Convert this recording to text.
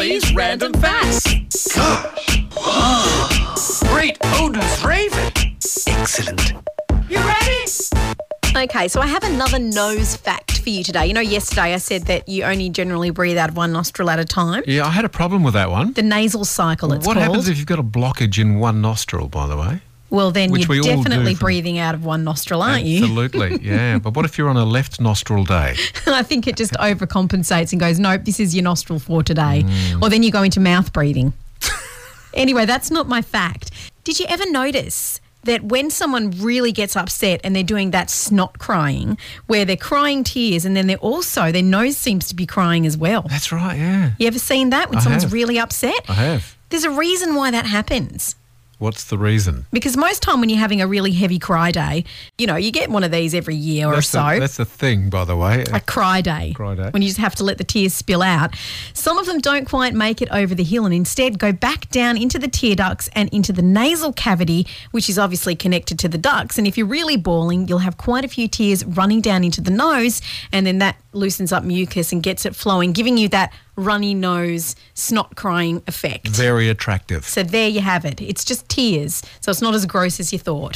Johnny's Random Facts. Gosh. Great Odin's Raven. Excellent. You ready? Okay, so I have another nose fact for you today. You know, yesterday I said that you only generally breathe out of one nostril at a time. Yeah, I had a problem with that one. The nasal cycle, it's What called. happens if you've got a blockage in one nostril, by the way? Well, then Which we you're all do definitely from- breathing out of one nostril, aren't you? Absolutely, yeah. But what if you're on a left nostril day? I think it just overcompensates and goes, nope, this is your nostril for today. Or then you go into mouth breathing. Anyway, that's not my fact. Did you ever notice that when someone really gets upset and they're doing that snot crying, where they're crying tears and then their nose seems to be crying as well? That's right, yeah. You ever seen that when I someone's have. really upset? I have. There's a reason why that happens. What's the reason? Because most time when you're having a really heavy cry day, you know, you get one of these every year or so. That's the thing, by the way. A cry day. Cry day. When you just have to let the tears spill out. Some of them don't quite make it over the hill and instead go back down into the tear ducts and into the nasal cavity, which is obviously connected to the ducts. And if you're really bawling, you'll have quite a few tears running down into the nose, and then that loosens up mucus and gets it flowing, giving you that runny nose, snot crying effect. Very attractive. So there you have it. It's just tears. So it's not as gross as you thought.